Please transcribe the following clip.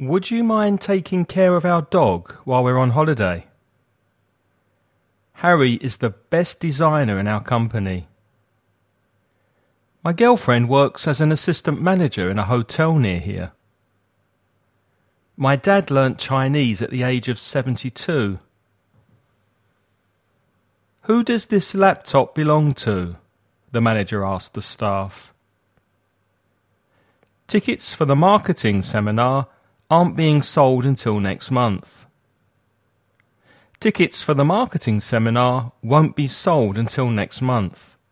Would you mind taking care of our dog while we're on holiday? Harry is the best designer in our company. My girlfriend works as an assistant manager in a hotel near here. My dad learnt Chinese at the age of 72. Who does this laptop belong to? The manager asked the staff. Tickets for the marketing seminar aren't being sold until next month. Tickets for the marketing seminar won't be sold until next month.